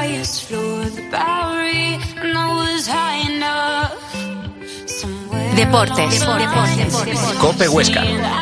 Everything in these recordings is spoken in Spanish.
highest floor, the Bowery, and I was high enough. Deportes. COPE Huesca.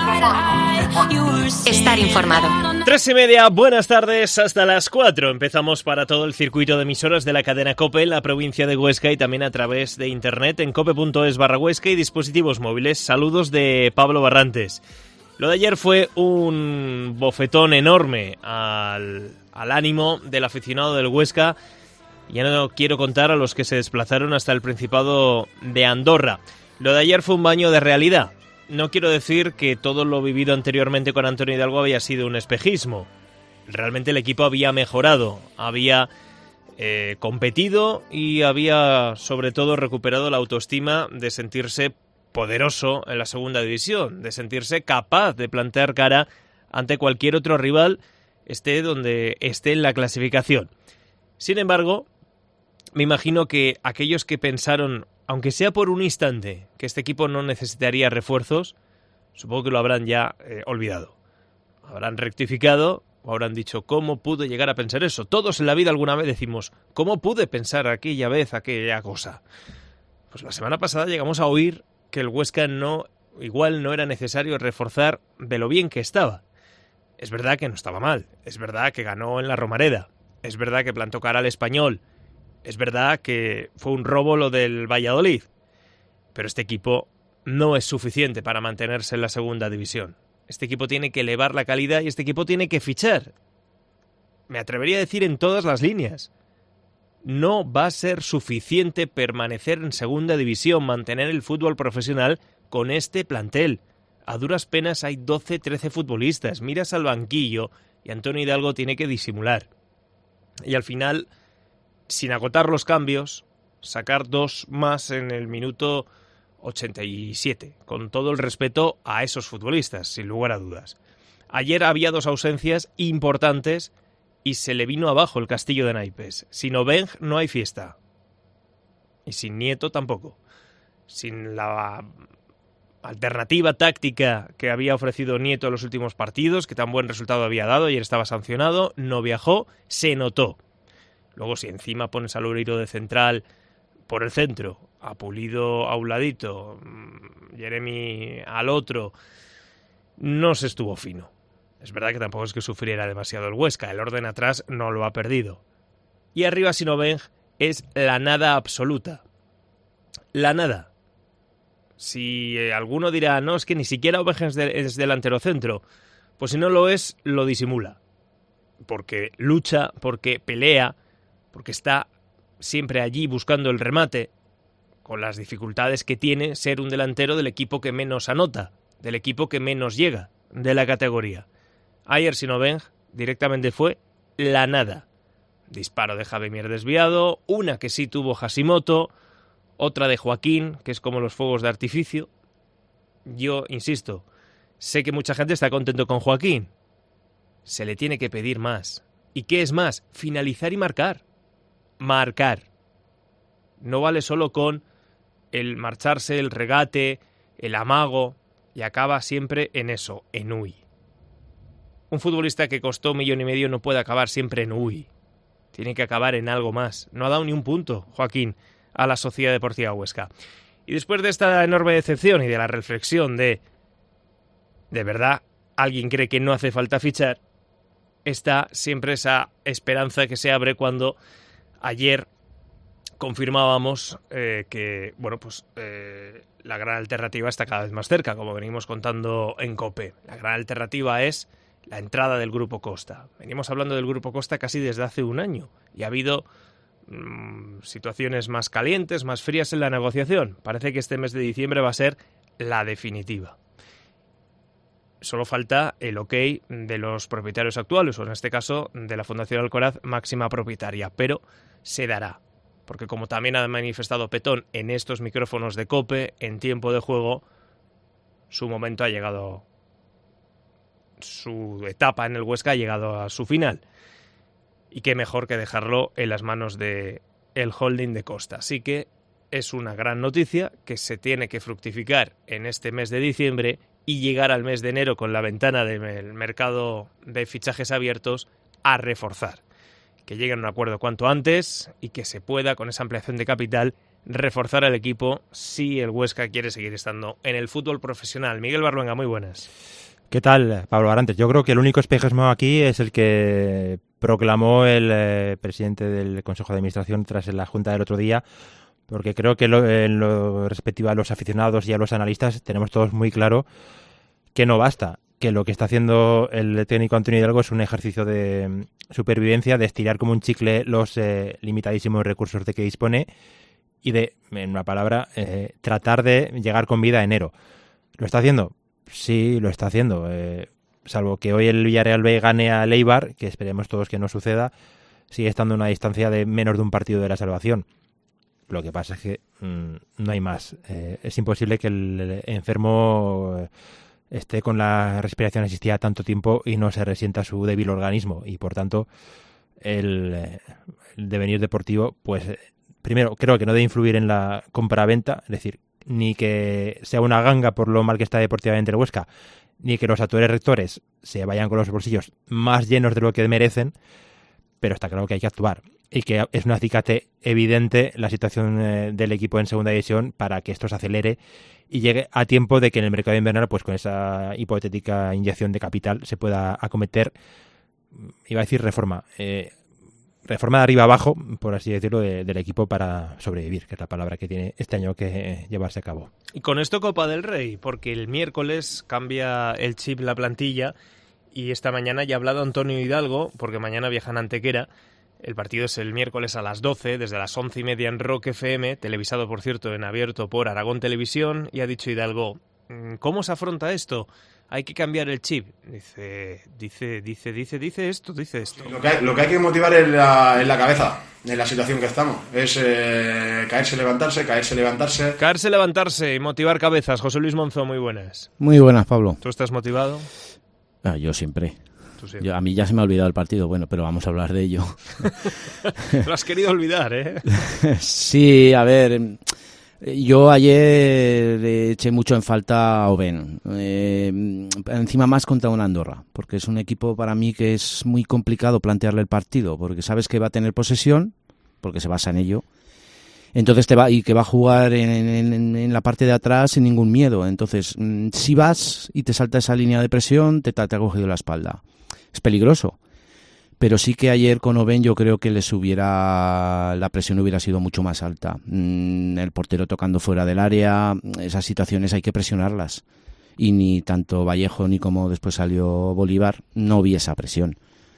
Estar informado. 3:30, buenas tardes, hasta las 4. Empezamos para todo el circuito de emisoras de la cadena COPE en la provincia de Huesca y también a través de internet en cope.es/Huesca y dispositivos móviles. Saludos de Pablo Barrantes. Lo de ayer fue un bofetón enorme al ánimo del aficionado del Huesca. Ya no quiero contar a los que se desplazaron hasta el Principado de Andorra. Lo de ayer fue un baño de realidad. No quiero decir que todo lo vivido anteriormente con Antonio Hidalgo había sido un espejismo. Realmente el equipo había mejorado, había competido y había sobre todo recuperado la autoestima de sentirse poderoso en la segunda división, de sentirse capaz de plantear cara ante cualquier otro rival, esté donde esté en la clasificación. Sin embargo, me imagino que aquellos que pensaron, aunque sea por un instante, que este equipo no necesitaría refuerzos, supongo que lo habrán ya olvidado. Habrán rectificado o habrán dicho, ¿cómo pude llegar a pensar eso? Todos en la vida alguna vez decimos, ¿cómo pude pensar aquella vez aquella cosa? Pues la semana pasada llegamos a oír que el Huesca igual no era necesario reforzar de lo bien que estaba. Es verdad que no estaba mal, es verdad que ganó en la Romareda, es verdad que plantó cara al Español, es verdad que fue un robo lo del Valladolid, pero este equipo no es suficiente para mantenerse en la segunda división. Este equipo tiene que elevar la calidad y este equipo tiene que fichar. Me atrevería a decir en todas las líneas. No va a ser suficiente permanecer en segunda división, mantener el fútbol profesional con este plantel. A duras penas hay 12, 13 futbolistas. Miras al banquillo y Antonio Hidalgo tiene que disimular. Y al final, sin agotar los cambios, sacar 2 más en el minuto 87, con todo el respeto a esos futbolistas, sin lugar a dudas. Ayer había 2 ausencias importantes y se le vino abajo el castillo de naipes. Sin Obeng no hay fiesta. Y sin Nieto tampoco. Sin la alternativa táctica que había ofrecido Nieto en los últimos partidos, que tan buen resultado había dado, ayer estaba sancionado, no viajó, se notó. Luego si encima pones a Loureiro de central por el centro, a Pulido a un ladito, Jeremy al otro, no se estuvo fino. Es verdad que tampoco es que sufriera demasiado el Huesca, el orden atrás no lo ha perdido. Y arriba sin Obeng es la nada absoluta. La nada. Si alguno dirá, no, es que ni siquiera Obeng es delantero centro, pues si no lo es, lo disimula. Porque lucha, porque pelea, porque está siempre allí buscando el remate, con las dificultades que tiene ser un delantero del equipo que menos anota, del equipo que menos llega de la categoría. Ayer sin Obeng directamente fue la nada. Disparo de Javimier desviado, una que sí tuvo Hashimoto, otra de Joaquín, que es como los fuegos de artificio. Yo insisto, sé que mucha gente está contento con Joaquín. Se le tiene que pedir más. ¿Y qué es más? Finalizar y marcar. Marcar. No vale solo con el marcharse, el regate, el amago, y acaba siempre en eso, en uy. Un futbolista que costó 1,5 millones no puede acabar siempre en uy. Tiene que acabar en algo más. No ha dado ni un punto, Joaquín, a la Sociedad Deportiva Huesca. Y después de esta enorme decepción y de la reflexión de verdad, alguien cree que no hace falta fichar, está siempre esa esperanza que se abre cuando ayer confirmábamos que la gran alternativa está cada vez más cerca, como venimos contando en COPE. La gran alternativa es la entrada del Grupo Costa. Venimos hablando del Grupo Costa casi desde hace un año y ha habido situaciones más calientes, más frías en la negociación. Parece que este mes de diciembre va a ser la definitiva. Solo falta el ok de los propietarios actuales, o en este caso de la Fundación Alcoraz, máxima propietaria, pero se dará. Porque como también ha manifestado Petón en estos micrófonos de COPE, en tiempo de juego, su momento ha llegado, su etapa en el Huesca ha llegado a su final. Y qué mejor que dejarlo en las manos de el holding de Costa. Así que es una gran noticia que se tiene que fructificar en este mes de diciembre y llegar al mes de enero con la ventana del mercado de fichajes abiertos a reforzar. que lleguen a un acuerdo cuanto antes y que se pueda, con esa ampliación de capital, reforzar al equipo si el Huesca quiere seguir estando en el fútbol profesional. Miguel Barluenga, muy buenas. ¿Qué tal, Pablo Arantes? Yo creo que el único espejismo aquí es el que proclamó el presidente del Consejo de Administración tras la Junta del otro día, porque creo que en lo respectivo a los aficionados y a los analistas tenemos todos muy claro que no basta, que lo que está haciendo el técnico Antonio Hidalgo es un ejercicio de supervivencia, de estirar como un chicle los limitadísimos recursos de que dispone y de, en una palabra, tratar de llegar con vida a enero. ¿Lo está haciendo? Sí, lo está haciendo. Salvo que hoy el Villarreal B gane a Eibar, que esperemos todos que no suceda, sigue estando a una distancia de menos de un partido de la salvación. Lo que pasa es que no hay más. Es imposible que el enfermo esté con la respiración asistida tanto tiempo y no se resienta su débil organismo. Y por tanto, el devenir deportivo, pues primero creo que no debe influir en la compra-venta, es decir, ni que sea una ganga por lo mal que está deportivamente el Huesca, ni que los actuales rectores se vayan con los bolsillos más llenos de lo que merecen, pero está claro que hay que actuar y que es un acicate evidente la situación del equipo en segunda división para que esto se acelere y llegue a tiempo de que en el mercado invernal, pues con esa hipotética inyección de capital, se pueda acometer, iba a decir reforma de arriba abajo, por así decirlo, del equipo para sobrevivir, que es la palabra que tiene este año que llevarse a cabo. Y con esto Copa del Rey, porque el miércoles cambia el chip la plantilla y esta mañana ya ha hablado Antonio Hidalgo, porque mañana viajan a Antequera. El partido es el miércoles a las 12, desde las 11:30 en Rock FM, televisado, por cierto, en abierto por Aragón Televisión, y ha dicho Hidalgo, ¿cómo se afronta esto? Hay que cambiar el chip. Dice esto. Lo que hay que motivar es la cabeza, en la situación que estamos. Es caerse, levantarse. Caerse, levantarse y motivar cabezas. José Luis Monzó, muy buenas. Muy buenas, Pablo. ¿Tú estás motivado? Yo siempre. A mí ya se me ha olvidado el partido, bueno, pero vamos a hablar de ello. Lo has querido olvidar, ¿eh? Sí, a ver, yo ayer le eché mucho en falta a Oben, encima más contra un Andorra, porque es un equipo para mí que es muy complicado plantearle el partido, porque sabes que va a tener posesión, porque se basa en ello, entonces que va a jugar en la parte de atrás sin ningún miedo. Entonces, si vas y te salta esa línea de presión, te ha cogido la espalda. Es peligroso. Pero sí que ayer con Oben yo creo que la presión hubiera sido mucho más alta. El portero tocando fuera del área, esas situaciones hay que presionarlas. Y ni tanto Vallejo ni como después salió Bolívar, no vi esa presión.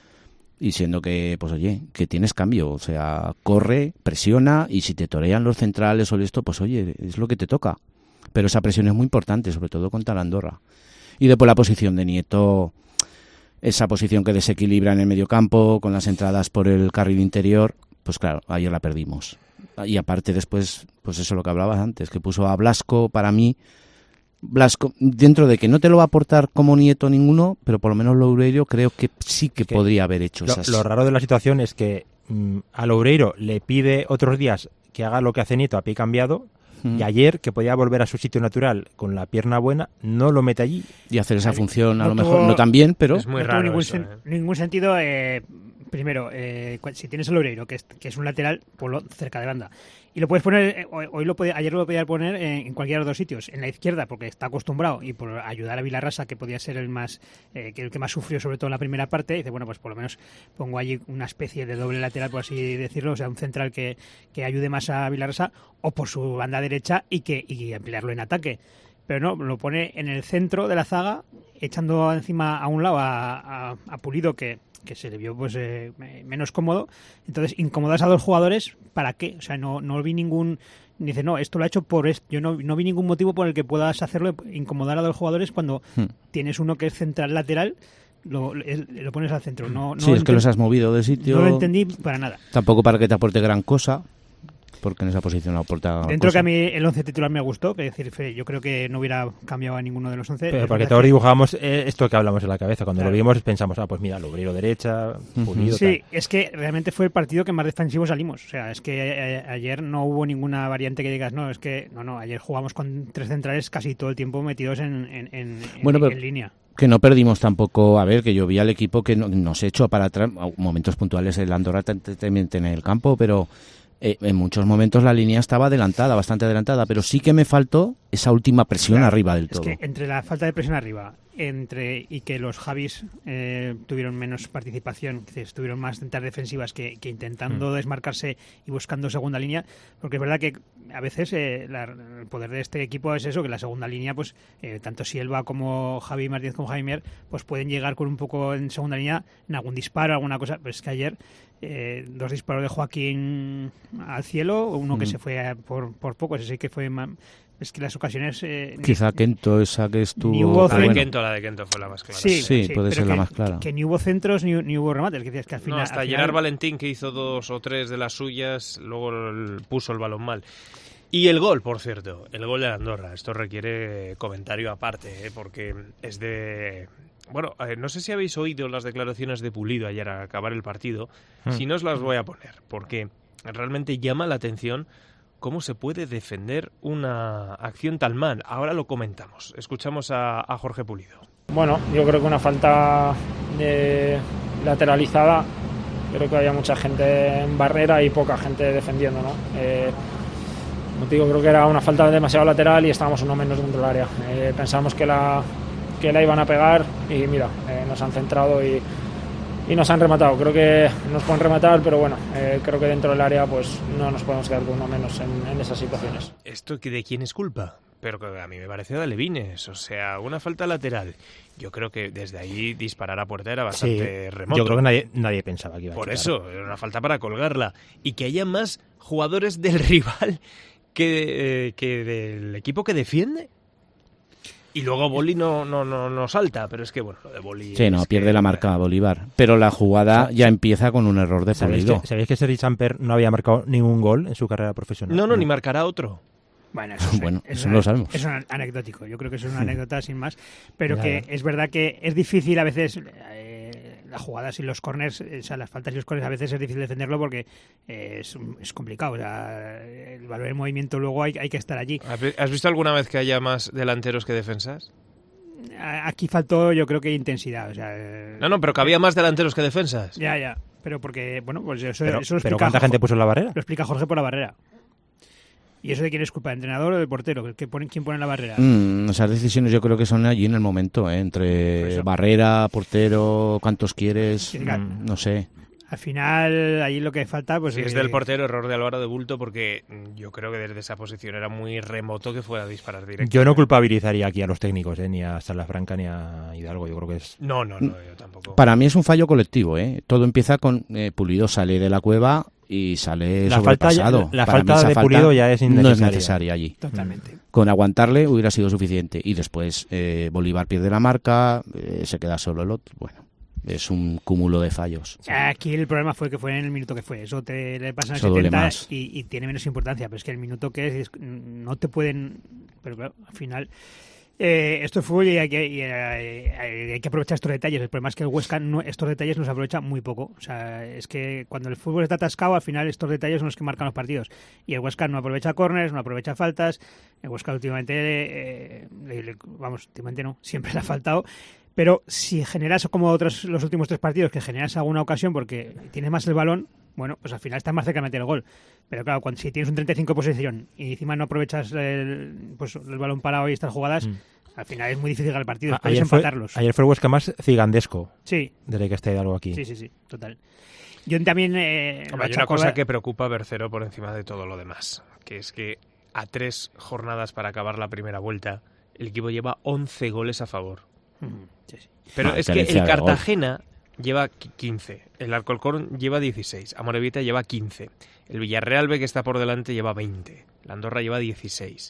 Y siendo que, pues oye, que tienes cambio, o sea, corre, presiona, y si te torean los centrales o esto, pues oye, es lo que te toca. Pero esa presión es muy importante, sobre todo contra la Andorra. Y después la posición de Nieto, esa posición que desequilibra en el mediocampo, con las entradas por el carril interior, pues claro, ayer la perdimos. Y aparte después, pues eso es lo que hablabas antes, que puso a Blasco, para mí, Blasco, dentro de que no te lo va a aportar como Nieto ninguno, pero por lo menos Loureiro creo que sí que podría haber hecho esas. Lo raro de la situación es que a Loureiro le pide otros días que haga lo que hace Nieto a pie cambiado, y ayer, que podía volver a su sitio natural con la pierna buena, no lo mete allí. Y hacer esa función a lo mejor no tan bien, pero es muy raro. Ningún sentido. Primero, si tienes el Loureiro, que es un lateral, ponlo cerca de banda. Y lo puedes poner, ayer lo podía poner en cualquiera de los dos sitios, en la izquierda, porque está acostumbrado, y por ayudar a Vilarrasa, que podía ser el que más sufrió, sobre todo en la primera parte, dice, bueno, pues por lo menos pongo allí una especie de doble lateral, por así decirlo, o sea, un central que ayude más a Vilarrasa, o por su banda derecha, y emplearlo en ataque. Pero no, lo pone en el centro de la zaga, echando encima a un lado a Pulido, que se le vio pues menos cómodo. Entonces, incomodas a dos jugadores, ¿para qué? O sea, no vi ningún... Dice, no, esto lo ha hecho por esto. Yo no vi ningún motivo por el que puedas hacerlo, incomodar a dos jugadores cuando tienes uno que es central lateral, lo pones al centro. Sí, es que los has movido de sitio. No lo entendí para nada. Tampoco para que te aporte gran cosa, porque en esa posición no aporta dentro cosa. Que a mí el 11 titular me gustó, es decir, yo creo que no hubiera cambiado a ninguno de los 11. Pero porque todos dibujábamos esto que hablamos en la cabeza. Cuando lo vimos pensamos, pues mira, Loureiro derecha, Pulido, sí, tal. Es que realmente fue el partido que más defensivo salimos. O sea, es que ayer no hubo ninguna variante que digas, ayer jugamos con tres centrales casi todo el tiempo metidos en línea. Que no perdimos tampoco, a ver, que yo vi al equipo que no se echó para atrás, momentos puntuales el Andorra también tiene el campo, pero en muchos momentos la línea estaba adelantada, bastante adelantada, pero sí que me faltó esa última presión arriba del todo. Es que entre la falta de presión arriba y que los Javis tuvieron menos participación, que estuvieron más en tareas defensivas que intentando desmarcarse y buscando segunda línea, porque es verdad que a veces el poder de este equipo es eso, que la segunda línea, pues tanto Silva como Javi Martínez como Javi Mier, pues pueden llegar con un poco en segunda línea en algún disparo, alguna cosa, pero es que ayer 2 disparos de Joaquín al cielo, uno que se fue por poco, ese sí que fue... Es que las ocasiones... Quizá Kento, esa que estuvo... La de Kento fue la más clara. Sí, puede ser la más clara. Que ni hubo centros ni hubo remates. Que decías que al final, hasta Gerard Valentín, que hizo 2 o 3 de las suyas, luego puso el balón mal. Y el gol, por cierto, el gol de Andorra. Esto requiere comentario aparte, porque es de... Bueno, no sé si habéis oído las declaraciones de Pulido ayer al acabar el partido. Si no, os las voy a poner, porque realmente llama la atención cómo se puede defender una acción tan mal. Ahora lo comentamos. Escuchamos a Jorge Pulido. Bueno, yo creo que una falta lateralizada. Creo que había mucha gente en barrera y poca gente defendiendo, ¿no? Como te digo, creo que era una falta demasiado lateral y estábamos uno menos dentro del área. Pensábamos que la iban a pegar y mira, nos han centrado y nos han rematado. Creo que nos pueden rematar, pero bueno, creo que dentro del área pues no nos podemos quedar con uno menos en esas situaciones. ¿Esto de quién es culpa? Pero que a mí me parece de Alevines, o sea, una falta lateral. Yo creo que desde ahí disparar a puerta era bastante remoto. Yo creo que nadie pensaba que iba a Por quitar. eso, era una falta para colgarla. Y que haya más jugadores del rival que del equipo que defiende. Y luego Boli no salta, pero es que bueno, lo de Boli... Sí, pierde la marca Bolívar. Pero la jugada ya empieza con un error de Pulido. ¿Sabéis que Sergi Samper no había marcado ningún gol en su carrera profesional? No, ni marcará otro. Bueno, eso lo sabemos. Es un anecdótico, yo creo que es una anécdota sin más, pero que es verdad que es difícil a veces las jugadas y los corners, o sea, las faltas y los corners a veces es difícil defenderlo porque es complicado, o sea, el valor en movimiento luego hay que estar allí. ¿Has visto alguna vez que haya más delanteros que defensas? Aquí faltó yo creo que intensidad, o sea... No, pero que había más delanteros que defensas. Ya, pero porque, bueno, pues eso lo explica... ¿Pero cuánta gente puso en la barrera? Lo explica Jorge por la barrera. ¿Y eso de quién es culpa? ¿El entrenador o del portero? ¿Quién pone la barrera? Esas decisiones yo creo que son allí en el momento, entre barrera, portero, cuántos quieres, no sé. Al final, allí lo que falta... pues sí, es del portero, error de Álvaro de Bulto, porque yo creo que desde esa posición era muy remoto que fuera a disparar directo. Yo no culpabilizaría aquí a los técnicos, ni a Salafranca ni a Hidalgo, yo creo que es... No, yo tampoco. Para mí es un fallo colectivo, Todo empieza con Pulido sale de la cueva y sale sobrepasado. La falta de Pulido ya es innecesaria. No es necesaria allí. Totalmente. Con aguantarle hubiera sido suficiente. Y después Bolívar pierde la marca, se queda solo el otro. Bueno, es un cúmulo de fallos. Aquí el problema fue que fue en el minuto que fue. Eso le pasa en el 70 y tiene menos importancia. Pero es que el minuto que es no te pueden... Pero claro, al final... esto es fútbol y hay que aprovechar estos detalles. El problema es que el Huesca estos detalles los aprovecha muy poco. O sea, es que cuando el fútbol está atascado, al final estos detalles son los que marcan los partidos. Y el Huesca no aprovecha córners, no aprovecha faltas. El Huesca últimamente, últimamente no, siempre le ha faltado. Pero si generas como los últimos 3 partidos, que generas alguna ocasión porque tienes más el balón, bueno, pues al final estás más cerca de meter el gol. Pero claro, si tienes un 35 de posesión y encima no aprovechas el balón parado y estas jugadas, al final es muy difícil ganar el partido. Puedes empatarlos. Ayer fue el Huesca más cigandesco. Sí. Desde que esté algo aquí. Sí, total. Yo también... hay una cosa que preocupa a Bercero por encima de todo lo demás, que es que a 3 jornadas para acabar la primera vuelta, el equipo lleva 11 goles a favor. Sí. Pero es que el Cartagena lleva 15, el Alcorcón lleva 16, Amorebieta lleva 15, el Villarreal B, que está por delante, lleva 20, la Andorra lleva 16.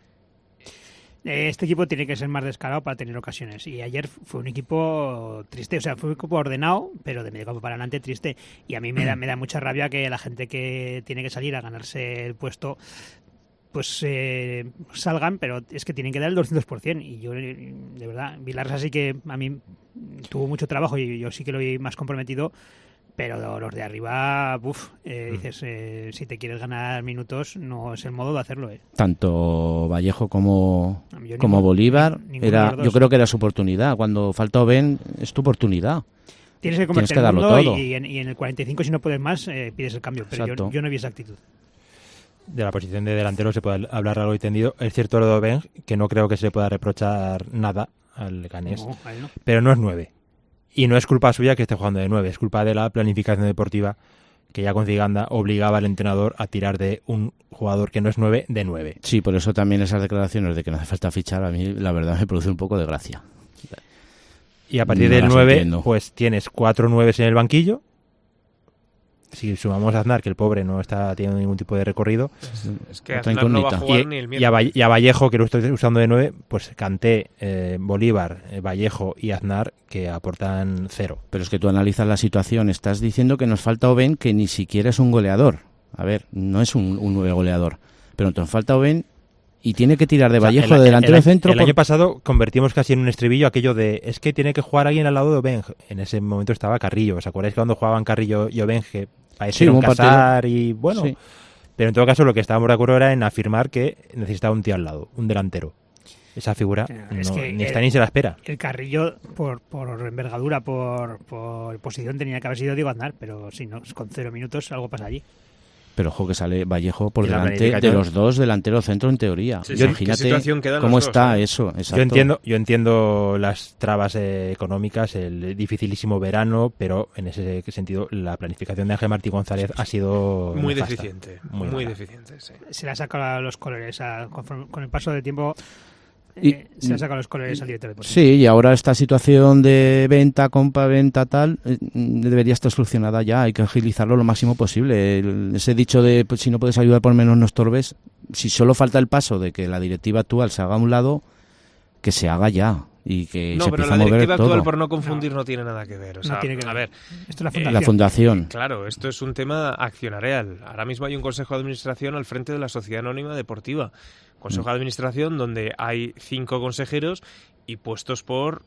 Este equipo tiene que ser más descarado para tener ocasiones. Y ayer fue un equipo triste, o sea, fue un equipo ordenado, pero de medio campo para adelante triste. Y a mí me da mucha rabia que la gente que tiene que salir a ganarse el puesto pues salgan, pero es que tienen que dar el 200%. Y yo, de verdad, Vilarsa sí que a mí tuvo mucho trabajo y yo sí que lo vi más comprometido, Pero los de arriba, dices, si te quieres ganar minutos, no es el modo de hacerlo. Tanto Vallejo como Bolívar, yo creo que era su oportunidad. Cuando falta Oben, es tu oportunidad. Tienes que convertir el mundo y en el 45, si no puedes más, pides el cambio. Pero yo no vi esa actitud. De la posición de delantero se puede hablar largo y tendido. Es cierto lo de Oben, que no creo que se le pueda reprochar nada al Leganés, no. Pero no es 9. Y no es culpa suya que esté jugando de 9, es culpa de la planificación deportiva que ya con Ziganda obligaba al entrenador a tirar de un jugador que no es 9 de 9. Sí, por eso también esas declaraciones de que no hace falta fichar, a mí la verdad me produce un poco de gracia. Y a partir del 9, pues tienes 4 9s en el banquillo. Si sumamos a Aznar, que el pobre no está teniendo ningún tipo de recorrido. Es que Aznar no va a jugar ni el miércoles. Y a Vallejo, que lo estoy usando de 9, pues Kanté, Bolívar, Vallejo y Aznar, que aportan 0. Pero es que tú analizas la situación. Estás diciendo que nos falta Oben, que ni siquiera es un goleador. A ver, no es un 9 goleador. Pero nos falta Oben y tiene que tirar de Vallejo de delantero de centro. El año pasado convertimos casi en un estribillo aquello de es que tiene que jugar alguien al lado de Oben. En ese momento estaba Carrillo. ¿Os acordáis que cuando jugaban Carrillo y Oben parecieron casar y bueno? Sí. Pero en todo caso lo que estábamos de acuerdo era en afirmar que necesitaba un tío al lado, un delantero. Esa figura ni está ni se la espera. El Carrillo, por envergadura, por posición, tenía que haber sido Diego Aznar, pero si no, con 0 minutos algo pasa allí. Pero ojo que sale Vallejo por delante de los dos delanteros centro en teoría. Sí, imagínate cómo está eso. Exacto. Yo entiendo las trabas económicas, el dificilísimo verano, pero en ese sentido la planificación de Ángel Martí González ha sido muy nefasta, deficiente. Muy deficiente, sí. Se le ha sacado los colores con el paso del tiempo. Se han sacado los colores al director deportivo. Sí, y ahora esta situación de venta, compra, venta, tal, debería estar solucionada ya. Hay que agilizarlo lo máximo posible. Ese dicho de pues, si no puedes ayudar por menos no estorbes, si solo falta el paso de que la directiva actual se haga a un lado, que se haga ya. Y que no, se pero empiece la a mover directiva actual, todo. por no confundir, no tiene nada que ver. O sea, no tiene que ver. A ver, esto es la fundación. Claro, esto es un tema accionarial. Ahora mismo hay un consejo de administración al frente de la Sociedad Anónima Deportiva. Consejo de administración donde hay 5 consejeros y puestos por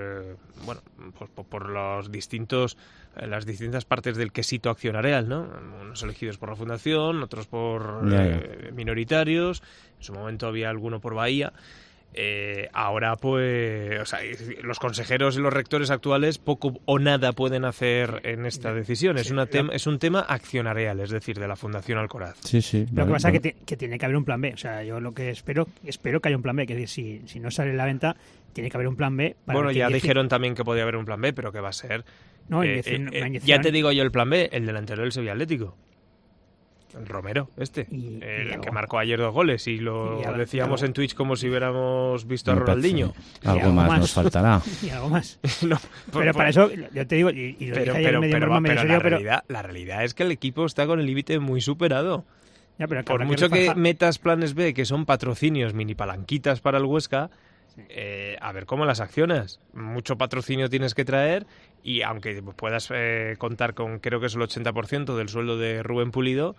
por los distintos las distintas partes del quesito accionarial, ¿no? Unos elegidos por la fundación, otros por minoritarios. En su momento había alguno por Bahía. Ahora pues los consejeros y los rectores actuales poco o nada pueden hacer en esta decisión. Es un tema accionarial, es decir, de la Fundación Alcoraz. Sí. Lo que pasa es que tiene que haber un plan B. O sea, yo lo que espero que haya un plan B. Que si no sale la venta, tiene que haber un plan B. Bueno, ya dijeron también que podía haber un plan B, pero que va a ser... ya te digo yo el plan B, el delantero del Sevilla Atlético. El Romero, el que marcó ayer 2 goles y lo decíamos en Twitch como si hubiéramos visto a Ronaldinho. Algo más nos faltará. Y algo más. No, pero para eso, yo te digo, la realidad es que el equipo está con el límite muy superado. Ya, pero por mucho que metas planes B, que son patrocinios, mini palanquitas para el Huesca, a ver cómo las accionas. Mucho patrocinio tienes que traer y aunque puedas contar con, creo que es el 80% del sueldo de Rubén Pulido,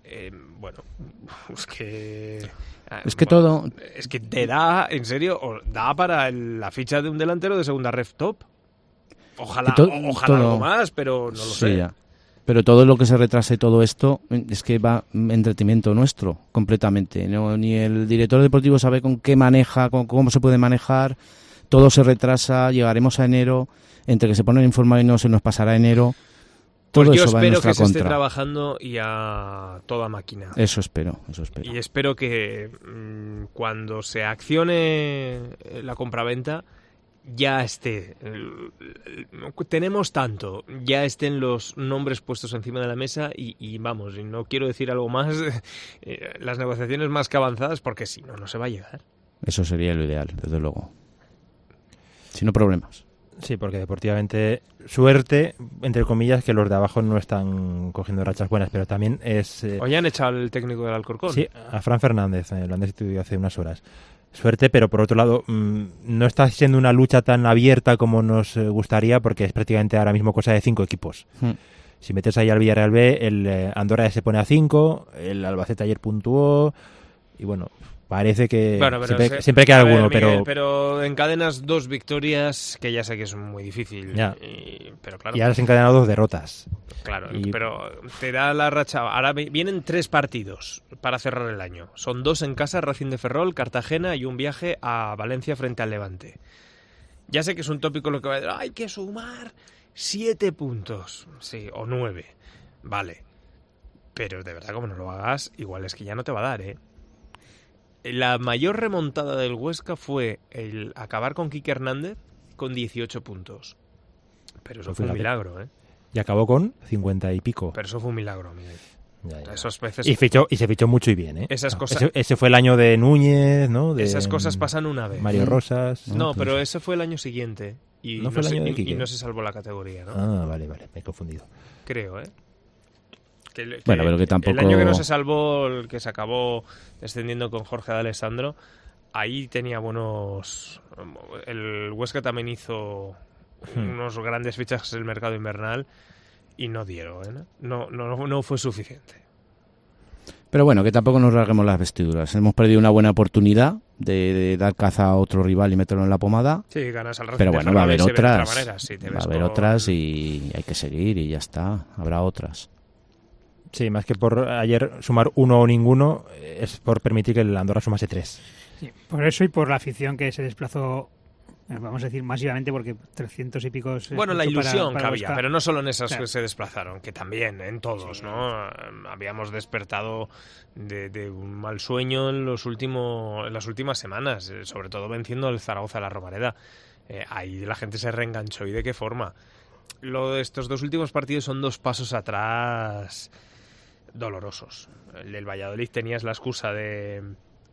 es que todo... Es que te da, en serio, da para la ficha de un delantero de segunda ref top. Ojalá algo más, pero no lo sé. Ya. Pero todo lo que se retrase todo esto es que va en detrimento nuestro, completamente. Ni el director deportivo sabe con qué maneja, con cómo se puede manejar. Todo se retrasa, llegaremos a enero. Entre que se pone el informe y no se nos pasará enero. Todo pues yo eso va en espero que contra. se esté trabajando y a toda máquina. Eso espero. Y espero que cuando se accione la compraventa ya esté, tenemos tanto, ya estén los nombres puestos encima de la mesa y vamos, y no quiero decir algo más, las negociaciones más que avanzadas, porque si no se va a llegar. Eso sería lo ideal, desde luego. Si no, problemas. Sí, porque deportivamente, suerte, entre comillas, que los de abajo no están cogiendo rachas buenas, pero también es... Hoy han echado al técnico del Alcorcón. Sí, a Fran Fernández, lo han destituido hace unas horas. Suerte, pero por otro lado, no está siendo una lucha tan abierta como nos gustaría, porque es prácticamente ahora mismo cosa de 5 equipos. Si metes ahí al Villarreal B, el Andorra se pone a 5, el Albacete ayer puntuó, y bueno, parece que Bueno, pero siempre queda alguno, Miguel, pero encadenas 2 victorias, que ya sé que es muy difícil. Ya. Pero claro. Y ahora has encadenado 2 derrotas. Claro, pero te da la racha. Ahora vienen 3 partidos para cerrar el año. Son 2 en casa, Racing de Ferrol, Cartagena, y un viaje a Valencia frente al Levante. Ya sé que es un tópico lo que va a decir, hay que sumar 7 puntos, sí, o 9. Vale. Pero de verdad, como no lo hagas, igual es que ya no te va a dar, ¿eh? La mayor remontada del Huesca fue el acabar con Quique Hernández con 18 puntos. Pero eso fue un milagro, ¿eh? Y acabó con 50 y pico. Pero eso fue un milagro, Miguel. Ya. Esos veces... Y se fichó mucho y bien, ¿eh? Esas cosas... ese fue el año de Núñez, ¿no? De esas cosas pasan una vez. Mario Rosas. No, pero ese fue el año siguiente. Y ¿No fue el año de Quique? Y no se salvó la categoría, ¿no? Ah, vale, me he confundido. Creo, ¿eh? Bueno, pero que tampoco... El año que no se salvó, el que se acabó descendiendo con Jorge de Alessandro, ahí tenía buenos... El Huesca también hizo unos grandes fichajes en el mercado invernal y no dieron, ¿eh? No fue suficiente. Pero bueno, que tampoco nos rasguemos las vestiduras. Hemos perdido una buena oportunidad de dar caza a otro rival y meterlo en la pomada. Sí, ganas al Racing. Pero bueno, va a haber otras. Va a haber otras y hay que seguir y ya está. Habrá otras. Sí, más que por ayer sumar 1 o ninguno, es por permitir que el Andorra sumase 3. Sí, por eso y por la afición que se desplazó, vamos a decir, masivamente, porque 300 y pico... Bueno, la ilusión para que había, Huesca. pero no solo en esas Claro. que se desplazaron, que también, en todos, sí, ¿no? Habíamos despertado de un mal sueño en las últimas semanas, sobre todo venciendo el Zaragoza a la Romareda. Ahí la gente se reenganchó, ¿y de qué forma? Lo de estos 2 últimos partidos son 2 pasos atrás dolorosos. El del Valladolid tenías la excusa del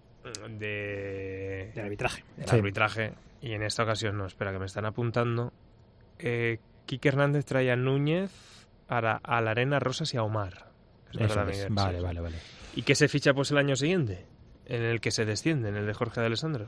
arbitraje. Arbitraje, y en esta ocasión no. Espera, que me están apuntando. Quique Hernández trae a Núñez, a la Arena, Rosas y a Omar. Es verdad, Miguel. Vale. ¿Y qué se ficha pues el año siguiente? En el que se desciende, en el de Jorge de Alessandro.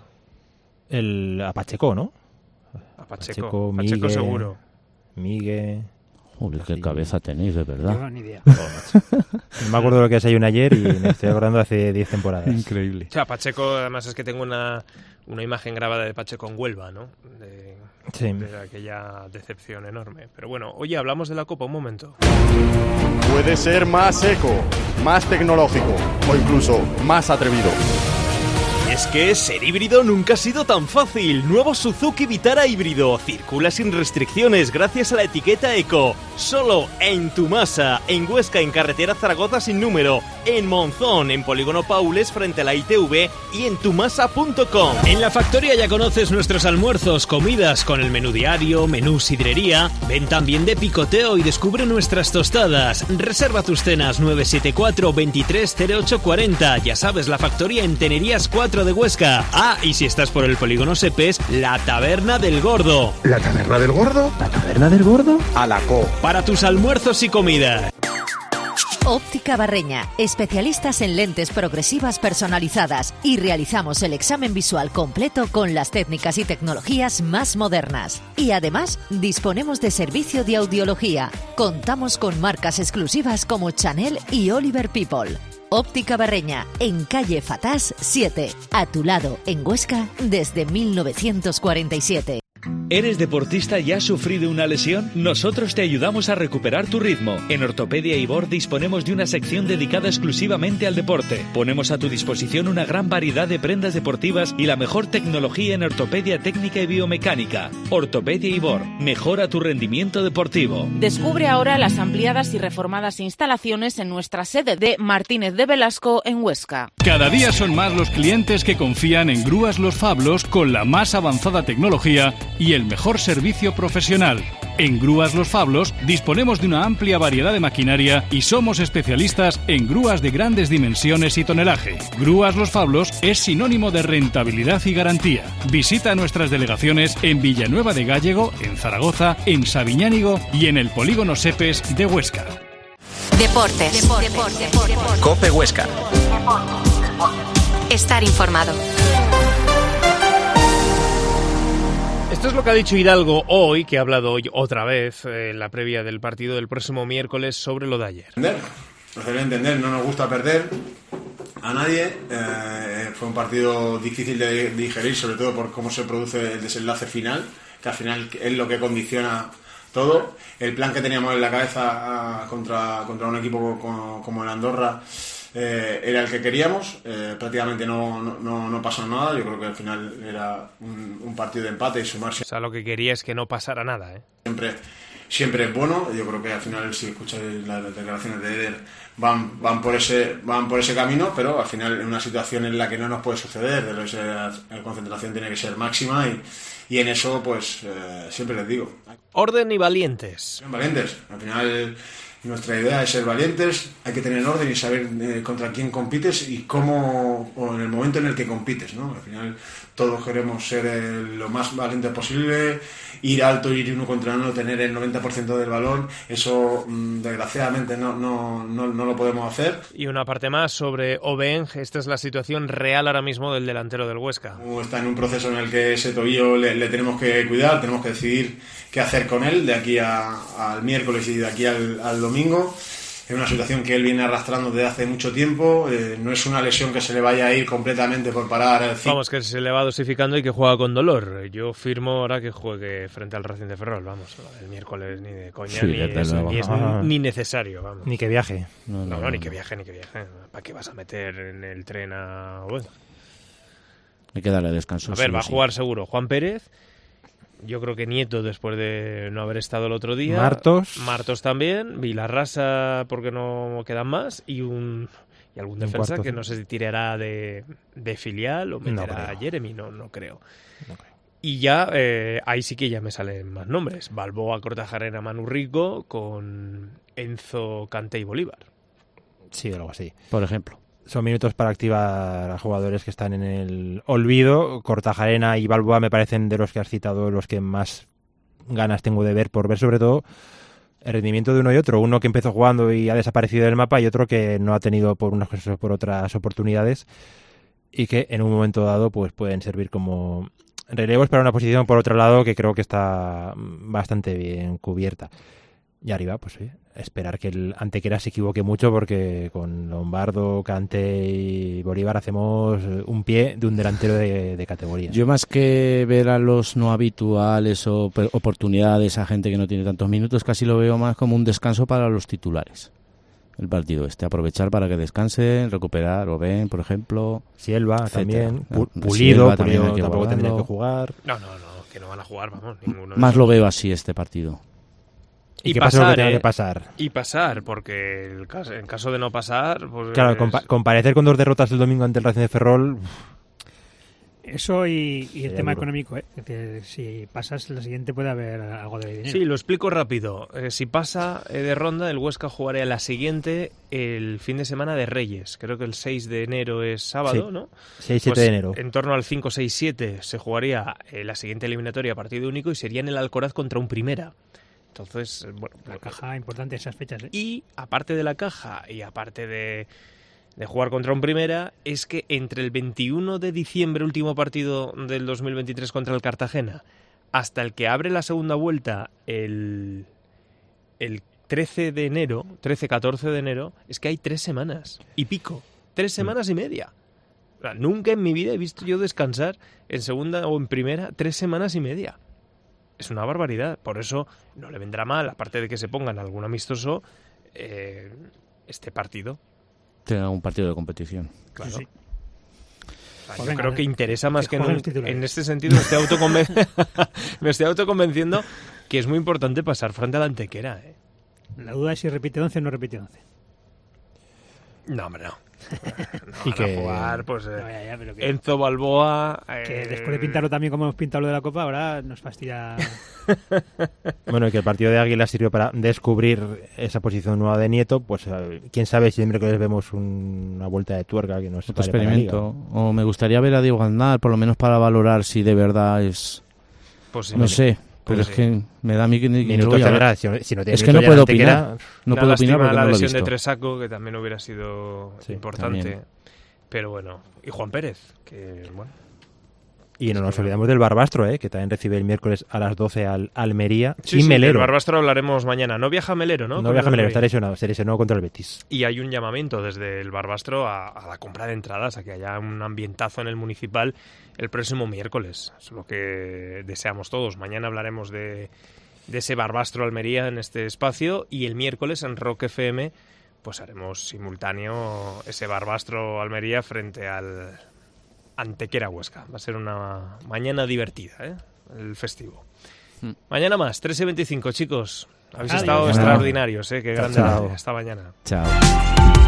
A Pacheco, ¿no? A Pacheco seguro. Miguel... Joder, qué cabeza tenéis, de verdad. Yo ni idea. No me acuerdo lo que desayuné ayer y me estoy acordando hace 10 temporadas. Increíble. O sea, Pacheco, además es que tengo una imagen grabada de Pacheco en Huelva, ¿no? Sí. De aquella decepción enorme. Pero bueno, oye, hablamos de la Copa un momento. Puede ser más eco, más tecnológico o incluso más atrevido. Es que ser híbrido nunca ha sido tan fácil. Nuevo Suzuki Vitara híbrido. Circula sin restricciones gracias a la etiqueta Eco. Solo en Tumasa, en Huesca, en carretera Zaragoza sin número, en Monzón, en Polígono Paules frente a la ITV y en tumasa.com. En la factoría ya conoces nuestros almuerzos, comidas con el menú diario, menú sidrería. Ven también de picoteo y descubre nuestras tostadas. Reserva tus cenas 974 23 08 40. Ya sabes, la factoría en Tenerías 4 de Huesca. Ah, y si estás por el Polígono Sepes, la Taberna del Gordo. ¿La taberna del gordo? ¿La taberna del gordo? A la co. Para tus almuerzos y comida. Óptica Barreña, especialistas en lentes progresivas personalizadas, y realizamos el examen visual completo con las técnicas y tecnologías más modernas. Y además, disponemos de servicio de audiología. Contamos con marcas exclusivas como Chanel y Oliver People. Óptica Barreña, en calle Fatás 7, a tu lado, en Huesca, desde 1947. ¿Eres deportista y has sufrido una lesión? Nosotros te ayudamos a recuperar tu ritmo. En Ortopedia Ibor disponemos de una sección dedicada exclusivamente al deporte. Ponemos a tu disposición una gran variedad de prendas deportivas y la mejor tecnología en ortopedia técnica y biomecánica. Ortopedia Ibor, mejora tu rendimiento deportivo. Descubre ahora las ampliadas y reformadas instalaciones en nuestra sede de Martínez de Velasco en Huesca. Cada día son más los clientes que confían en Grúas Los Fablos con la más avanzada tecnología y el mejor servicio profesional. En Grúas Los Fablos disponemos de una amplia variedad de maquinaria y somos especialistas en grúas de grandes dimensiones y tonelaje. Grúas Los Fablos es sinónimo de rentabilidad y garantía. Visita nuestras delegaciones en Villanueva de Gállego, en Zaragoza, en Sabiñánigo y en el Polígono Sepes de Huesca. Deportes. Cope Huesca. Estar informado. Esto es lo que ha dicho Hidalgo hoy, que ha hablado hoy otra vez en la previa del partido del próximo miércoles sobre lo de ayer. Nos debe entender, no nos gusta perder. a nadie. Fue un partido difícil de digerir, sobre todo por cómo se produce el desenlace final, que al final es lo que condiciona todo. El plan que teníamos en la cabeza contra un equipo como el Andorra era el que queríamos. Prácticamente no pasó nada. Yo creo que al final era un partido de empate y sumarse. O sea, lo que quería es que no pasara nada, ¿eh? Siempre es bueno. Yo creo que al final, si escucháis las declaraciones de Eder, van por ese camino, pero al final en una situación en la que no nos puede suceder, la concentración tiene que ser máxima y en eso pues siempre les digo. Orden y valientes. Valientes. Al final nuestra idea es ser valientes, hay que tener orden y saber contra quién compites y cómo, o en el momento en el que compites, ¿no? Al final todos queremos ser lo más valientes posible, ir alto, ir uno contra uno, tener el 90% del balón. Eso desgraciadamente no lo podemos hacer. Y una parte más sobre Obeng. Esta es la situación real ahora mismo del delantero del Huesca. Está en un proceso en el que ese tobillo le tenemos que cuidar, tenemos que decidir qué hacer con él de aquí al miércoles y de aquí al domingo. Es una situación que él viene arrastrando desde hace mucho tiempo. No es una lesión que se le vaya a ir completamente por parar. Vamos, que se le va dosificando y que juega con dolor. Yo firmo ahora que juegue frente al Racing de Ferrol. Vamos, el miércoles ni de coña, sí, ni necesario. Vamos. Ni que viaje. No, ni que viaje. ¿Para qué vas a meter en el tren a Obeng? Hay que darle descanso. A ver, va a jugar seguro Juan Pérez. Yo creo que Nieto, después de no haber estado el otro día. Martos también. Vilarrasa, porque no quedan más. Y algún defensa que no sé si tirará de filial o meterá a Jeremy. No creo. Y ya, ahí sí que ya me salen más nombres. Balboa, Kortajarena, Manu Rico, con Enzo, Kanté y Bolívar. Sí, algo así. Por ejemplo. Son minutos para activar a jugadores que están en el olvido. Kortajarena y Balboa me parecen, de los que has citado, los que más ganas tengo de ver, por ver sobre todo el rendimiento de uno y otro. Uno que empezó jugando y ha desaparecido del mapa y otro que no ha tenido por unas cosas o por otras oportunidades y que en un momento dado pues pueden servir como relevos para una posición, por otro lado, que creo que está bastante bien cubierta. Y arriba, pues sí, esperar que el Antequera se equivoque mucho, porque con Lombardo, Kanté y Bolívar hacemos un pie de un delantero de categoría. Yo, más que ver a los no habituales o oportunidades, a gente que no tiene tantos minutos, casi lo veo más como un descanso para los titulares. El partido aprovechar para que descansen, recuperar Obeng, por ejemplo. Silva también, Pulido tampoco tendría que jugar. No, que no van a jugar, vamos, ninguno. Más lo veo así este partido. ¿Y qué pasa lo que tenga que pasar? Y pasar, porque en caso de no pasar... Pues claro, comparecer con 2 derrotas el domingo ante el Racing de Ferrol... Eso y el tema económico, que si pasas la siguiente puede haber algo de dinero. Sí, lo explico rápido. Si pasa de ronda, el Huesca jugaría la siguiente el fin de semana de Reyes. Creo que el 6 de enero es sábado, sí, ¿no? 6-7 de enero. En torno al 5-6-7 se jugaría la siguiente eliminatoria a partido único y sería en el Alcoraz contra un Primera. Entonces, bueno... La caja importante esas fechas, ¿eh? Y aparte de la caja y aparte de jugar contra un Primera, es que entre el 21 de diciembre, último partido del 2023 contra el Cartagena, hasta el que abre la segunda vuelta el 13 de enero, 13-14 de enero, es que hay 3 semanas y pico, 3 semanas y media. O sea, nunca en mi vida he visto yo descansar en segunda o en primera 3 semanas y media. Es una barbaridad, por eso no le vendrá mal, aparte de que se pongan algún amistoso, este partido. Tenga un partido de competición. Claro. Sí. Yo creo que interesa más que nunca. En este sentido me estoy autoconvenciendo que es muy importante pasar frente a la Antequera. La duda es si repite 11 o no repite 11. No, hombre, no. Y que jugar, pues, pero que Enzo, Balboa... que después de pintarlo también como hemos pintado lo de la Copa, ahora nos fastidia... Bueno, y que el partido de Águila sirvió para descubrir esa posición nueva de Nieto, pues quién sabe si siempre que les vemos una vuelta de tuerca que nos otro experimento. O me gustaría ver a Diego Aznar, por lo menos para valorar si de verdad es... Pues no sé, pero es que me da a mí que minutos tendrá, si no tiene es que no puedo opinar. No puedo opinar porque la no lo he lesión visto. de Tresaco, que también hubiera sido importante. También. Pero bueno, y Juan Pérez, que bueno, Y no nos olvidamos del Barbastro, que también recibe el miércoles a las 12 al Almería. Sí, y sí, Melero. El Barbastro hablaremos mañana. No viaja Melero, ¿no? No viaja Melero, está lesionado contra el Betis. Y hay un llamamiento desde el Barbastro a la compra de entradas, a que haya un ambientazo en el Municipal el próximo miércoles. Es lo que deseamos todos. Mañana hablaremos de ese Barbastro Almería en este espacio, y el miércoles en Rock FM pues haremos simultáneo ese Barbastro Almería frente al Antequera Huesca. Va a ser una mañana divertida, el festivo. Mañana más, 3:25, chicos. Habéis estado extraordinarios, qué grande. Hasta mañana. Chao.